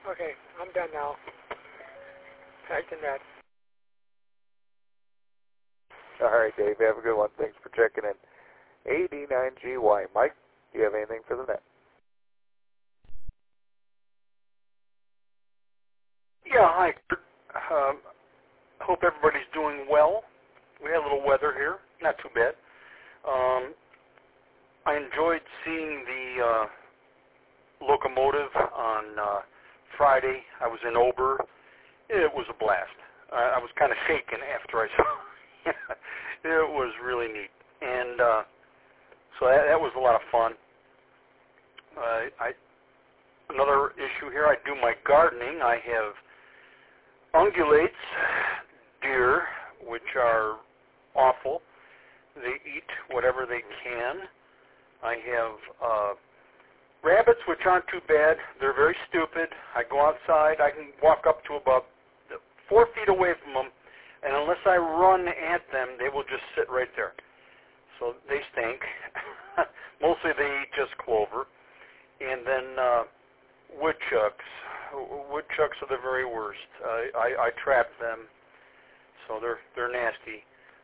Okay, I'm done now. Back to net. All right, Dave, have a good one. Thanks for checking in. AD9GY. Mike, do you have anything for the net? Yeah, hi. Hope everybody's doing well. We had a little weather here, not too bad. I enjoyed seeing the locomotive on Friday. I was in Ober. It was a blast. I was kind of shaken after I saw it. It was really neat. And so that was a lot of fun. Another issue here, I do my gardening. I have ungulates, deer, which are awful. They eat whatever they can. I have rabbits, which aren't too bad. They're very stupid. I go outside. I can walk up to about 4 feet away from them, and unless I run at them, they will just sit right there. So they stink. Mostly they eat just clover. And then woodchucks. Woodchucks are the very worst. I trap them, so they're nasty.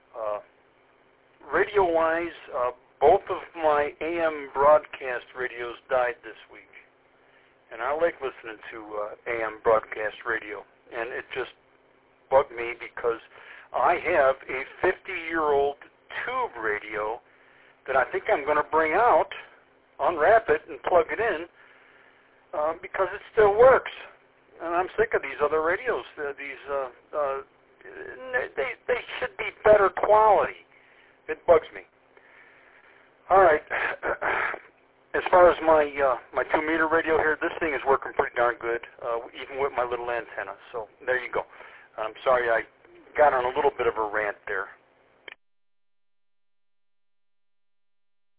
Radio-wise, both of my AM broadcast radios died this week, and I like listening to AM broadcast radio, and it just bugged me because I have a 50-year-old tube radio that I think I'm going to bring out, unwrap it, and plug it in because it still works. And I'm sick of these other radios. They should be better quality. It bugs me. All right. As far as my 2-meter radio here, this thing is working pretty darn good, even with my little antenna. So there you go. I'm sorry I got on a little bit of a rant there.